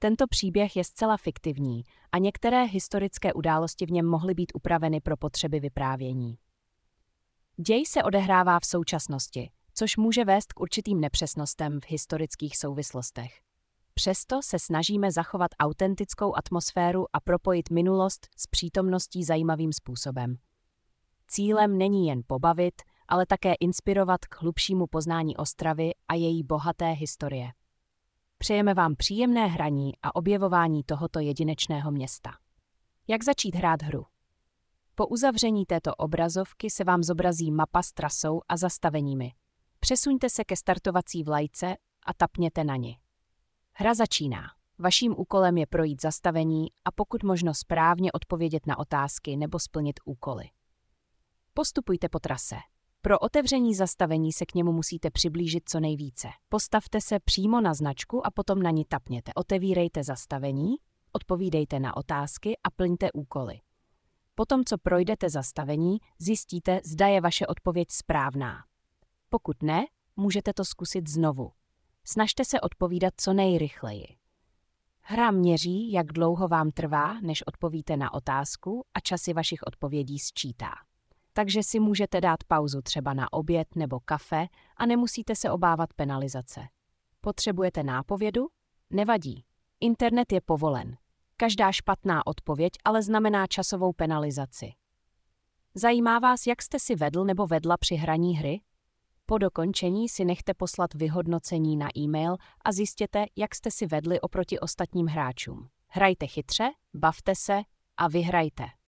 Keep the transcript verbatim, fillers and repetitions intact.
Tento příběh je zcela fiktivní a některé historické události v něm mohly být upraveny pro potřeby vyprávění. Děj se odehrává v současnosti, což může vést k určitým nepřesnostem v historických souvislostech. Přesto se snažíme zachovat autentickou atmosféru a propojit minulost s přítomností zajímavým způsobem. Cílem není jen pobavit, ale také inspirovat k hlubšímu poznání Ostravy a její bohaté historie. Přejeme vám příjemné hraní a objevování tohoto jedinečného města. Jak začít hrát hru? Po uzavření této obrazovky se vám zobrazí mapa s trasou a zastaveními. Přesuňte se ke startovací vlajce a tapněte na ni. Hra začíná. Vaším úkolem je projít zastavení a pokud možno správně odpovědět na otázky nebo splnit úkoly. Postupujte po trase. Pro otevření zastavení se k němu musíte přiblížit co nejvíce. Postavte se přímo na značku a potom na ní tapněte. Otevírejte zastavení, odpovídejte na otázky a plňte úkoly. Potom, co projdete zastavení, zjistíte, zda je vaše odpověď správná. Pokud ne, můžete to zkusit znovu. Snažte se odpovídat co nejrychleji. Hra měří, jak dlouho vám trvá, než odpovíte na otázku a časy vašich odpovědí sčítá. Takže si můžete dát pauzu třeba na oběd nebo kafe a nemusíte se obávat penalizace. Potřebujete nápovědu? Nevadí. Internet je povolen. Každá špatná odpověď ale znamená časovou penalizaci. Zajímá vás, jak jste si vedl nebo vedla při hraní hry? Po dokončení si nechte poslat vyhodnocení na e-mail a zjistěte, jak jste si vedli oproti ostatním hráčům. Hrajte chytře, bavte se a vyhrajte.